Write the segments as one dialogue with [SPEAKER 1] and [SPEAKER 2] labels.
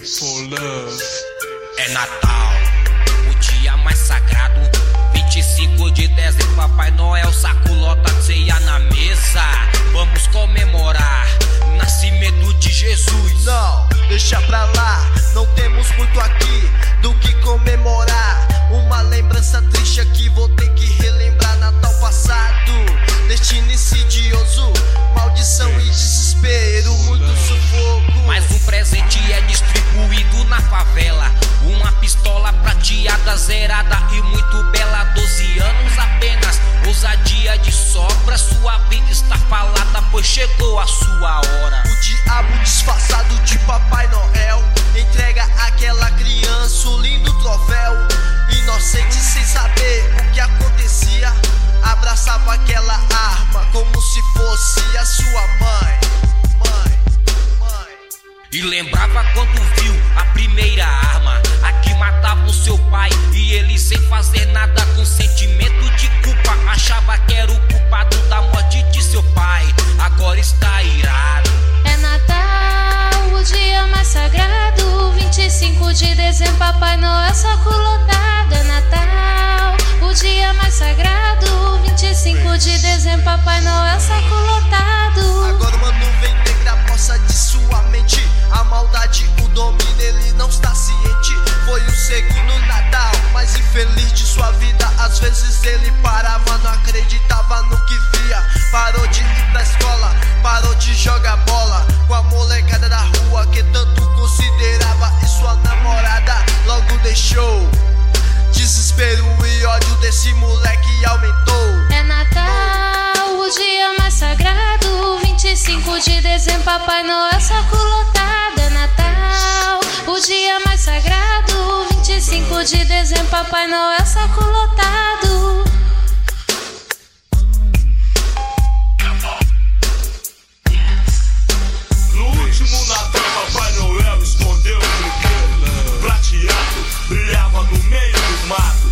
[SPEAKER 1] for love.
[SPEAKER 2] É Natal, o dia mais sagrado. 25 de dezembro, Papai Noel saculota ceia na mesa. Vamos comemorar o nascimento de Jesus.
[SPEAKER 3] Não, deixa pra lá, não temos muito aqui do que comemorar. Uma lembrança triste aqui, vou ter que relembrar Natal passado. Destino insidioso, maldição e desespero, muito sufoco.
[SPEAKER 2] Mas um presente é distribuído na favela. Uma pistola prateada, zerada e muito bela. 12 anos apenas, ousadia de sobra. Sua vida está falada, pois chegou a sua hora.
[SPEAKER 3] O diabo disfarçado de Papai Noel entrega àquela criança um lindo troféu. Inocente sem saber o que acontecia, abraçava aquela arma como se fosse a sua mãe.
[SPEAKER 2] E lembrava quando viu a primeira arma, a que matava o seu pai. E ele, sem fazer nada, com sentimento de culpa, achava que era o culpado da morte de seu pai. Agora está irado.
[SPEAKER 4] É Natal, o dia mais sagrado. 25 de dezembro, Papai Noel saculotado. É Natal, o dia mais sagrado. 25 de dezembro, Papai Noel saculotado.
[SPEAKER 3] Agora uma nuvem negra possa de sua mente. A maldade o domina, ele não está ciente. Foi o segundo Natal mais infeliz de sua vida. Às vezes ele parava, não acreditava no que via. Parou de ir pra escola, parou de jogar bola com a molecada da rua que tanto considerava. E sua namorada logo deixou. Desespero e ódio desse moleque aumentou.
[SPEAKER 4] É Natal, o dia mais sagrado. 25 de dezembro, Papai Noel saculotado. É Natal, o dia mais sagrado. 25 de dezembro, Papai Noel saculotado.
[SPEAKER 1] No último Natal, Papai Noel escondeu um brinquedo prateado, brilhava no meio do mato.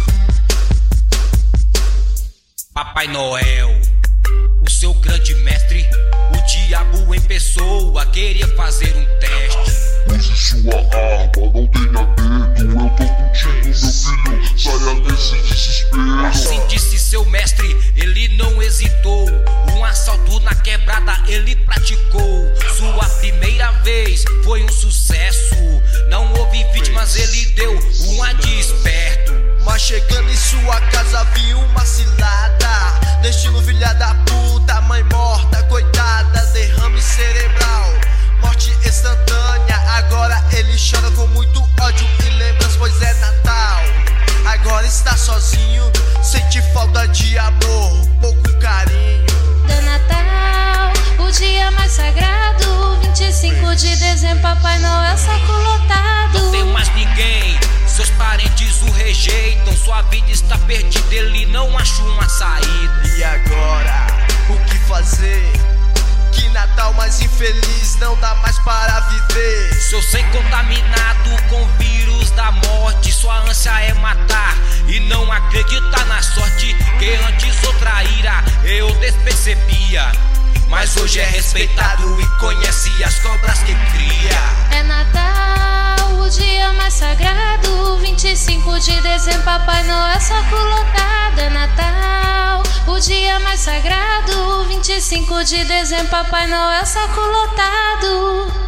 [SPEAKER 2] Papai Noel, o seu grande mestre, o diabo em pessoa, queria fazer um teste.
[SPEAKER 5] Use sua arma, não tenha medo. Eu tô contigo, meu filho, saia desse desespero.
[SPEAKER 2] Assim disse seu mestre, ele não hesitou. Um assalto na quebrada ele praticou. Sua primeira vez foi um sucesso. Não houve vítimas, ele deu uma de esperto.
[SPEAKER 3] Mas chegando em sua casa viu uma cilada. Destino filha da puta, mãe morta, coitada, derrame cerebral, morte instantânea. Agora ele chora com muito ódio e lembranças, pois é Natal. Agora está sozinho, sente falta de amor, pouco carinho.
[SPEAKER 4] É Natal, o dia mais sagrado. 25 de dezembro, Papai Noel saculotado.
[SPEAKER 2] Não tem mais ninguém, seus parentes o rejeitam. Sua vida está perdida, ele não acha uma saída.
[SPEAKER 3] E agora, o que fazer? Que Natal mais infeliz, não dá mais para viver.
[SPEAKER 2] Seu ser contaminado com o vírus da morte. Sua ânsia é matar e não acreditar na sorte. Que antes outra ira eu despercebia, mas hoje é respeitado e conhece as cobras que cria.
[SPEAKER 4] É Natal, o dia mais sagrado. 25 de dezembro, Papai Noel saculotado. É Natal, o dia mais sagrado. 25 de dezembro, Papai Noel saculotado.